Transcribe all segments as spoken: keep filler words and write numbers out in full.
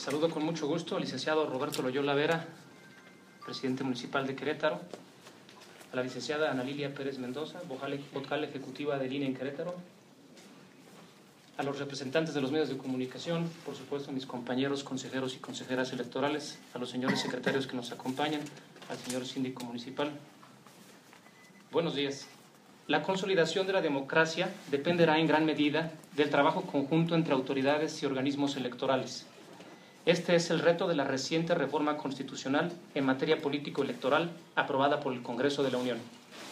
Saludo con mucho gusto al licenciado Roberto Loyola Vera, presidente municipal de Querétaro, a la licenciada Ana Lilia Pérez Mendoza, vocal ejecutiva del I N E en Querétaro, a los representantes de los medios de comunicación, por supuesto a mis compañeros consejeros y consejeras electorales, a los señores secretarios que nos acompañan, al señor síndico municipal. Buenos días. La consolidación de la democracia dependerá en gran medida del trabajo conjunto entre autoridades y organismos electorales. Este es el reto de la reciente reforma constitucional en materia político-electoral aprobada por el Congreso de la Unión.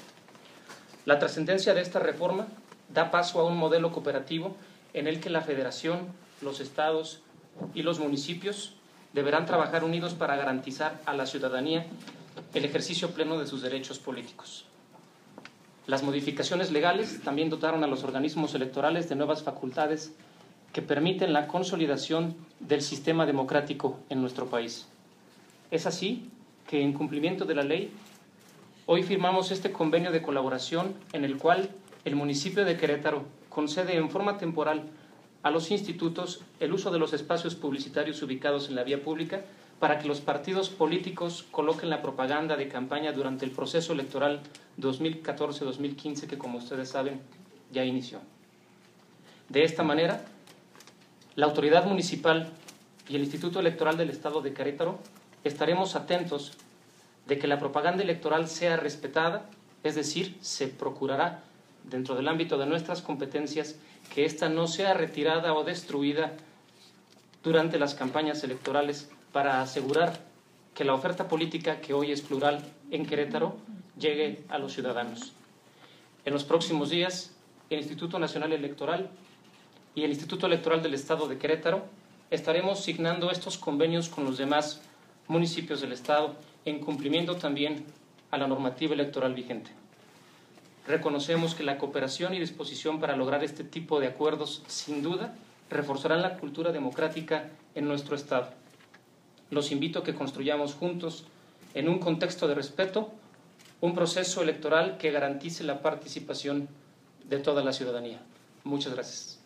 La trascendencia de esta reforma da paso a un modelo cooperativo en el que la Federación, los estados y los municipios deberán trabajar unidos para garantizar a la ciudadanía el ejercicio pleno de sus derechos políticos. Las modificaciones legales también dotaron a los organismos electorales de nuevas facultades que permiten la consolidación del sistema democrático en nuestro país. Es así que, en cumplimiento de la ley, hoy firmamos este convenio de colaboración en el cual el municipio de Querétaro concede en forma temporal a los institutos el uso de los espacios publicitarios ubicados en la vía pública para que los partidos políticos coloquen la propaganda de campaña durante el proceso electoral dos mil catorce dos mil quince que, como ustedes saben, ya inició. De esta manera, la autoridad municipal y el Instituto Electoral del Estado de Querétaro estaremos atentos de que la propaganda electoral sea respetada, es decir, se procurará, dentro del ámbito de nuestras competencias, que ésta no sea retirada o destruida durante las campañas electorales para asegurar que la oferta política, que hoy es plural en Querétaro, llegue a los ciudadanos. En los próximos días, el Instituto Nacional Electoral y el Instituto Electoral del Estado de Querétaro estaremos signando estos convenios con los demás municipios del Estado en cumplimiento también a la normativa electoral vigente. Reconocemos que la cooperación y disposición para lograr este tipo de acuerdos, sin duda, reforzarán la cultura democrática en nuestro Estado. Los invito a que construyamos juntos, en un contexto de respeto, un proceso electoral que garantice la participación de toda la ciudadanía. Muchas gracias.